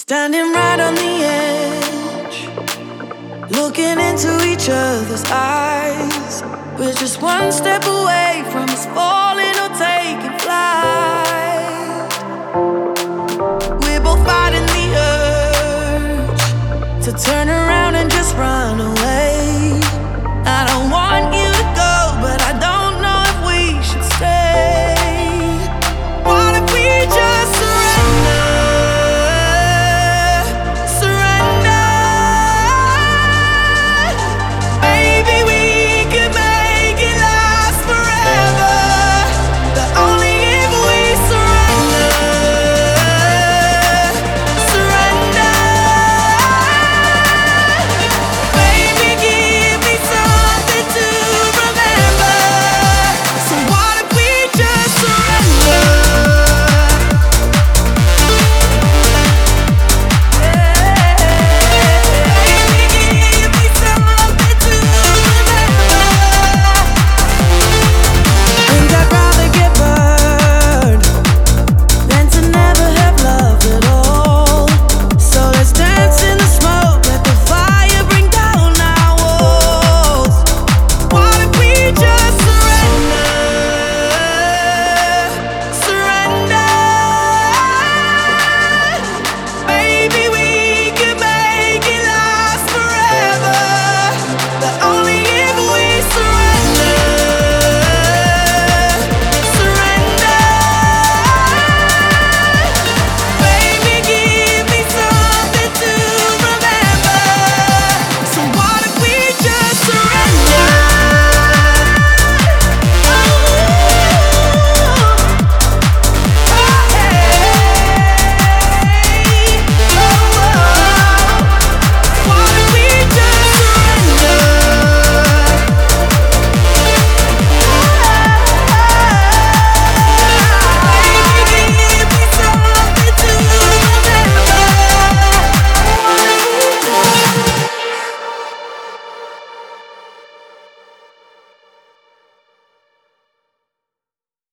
Standing right on the edge, looking into each other's eyes. We're just one step away from us falling or taking flight. We're both fighting the urge to turn around